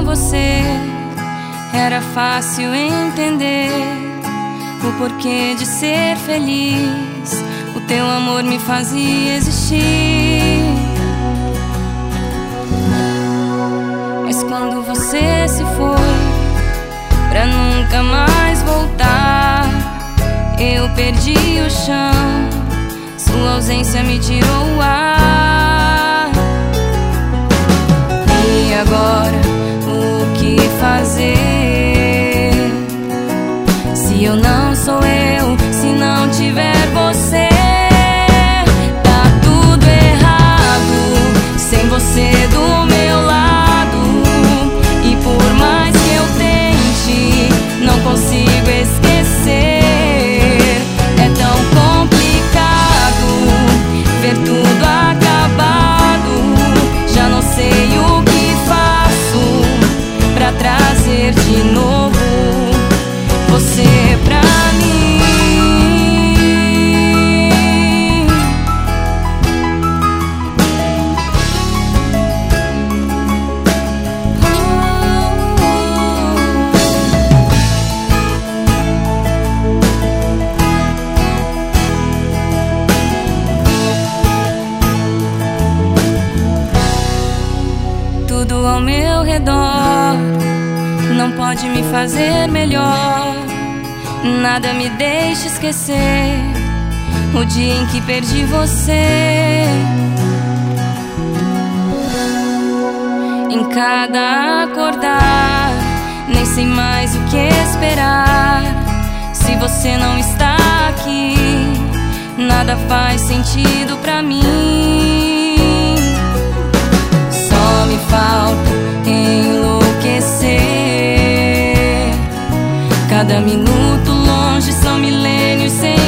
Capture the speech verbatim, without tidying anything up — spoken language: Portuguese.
você, era fácil entender o porquê de ser feliz. O teu amor me fazia existir. Mas quando você se foi pra nunca mais voltar, eu perdi o chão, sua ausência me tirou o ar. E agora, o que fazer? Se eu não sou eu, se não tiver você, tá tudo errado sem você do meu lado. E por mais que eu tente, não consigo esquecer. É tão complicado ver tudo acabado. Já não sei o que faço pra trazer de novo você pra mim. Tudo ao meu redor não pode me fazer melhor. Nada me deixa esquecer o dia em que perdi você. Em cada acordar, nem sei mais o que esperar. Se você não está aqui, nada faz sentido pra mim. Só me falta enlouquecer. Cada minuto longe são milênios sem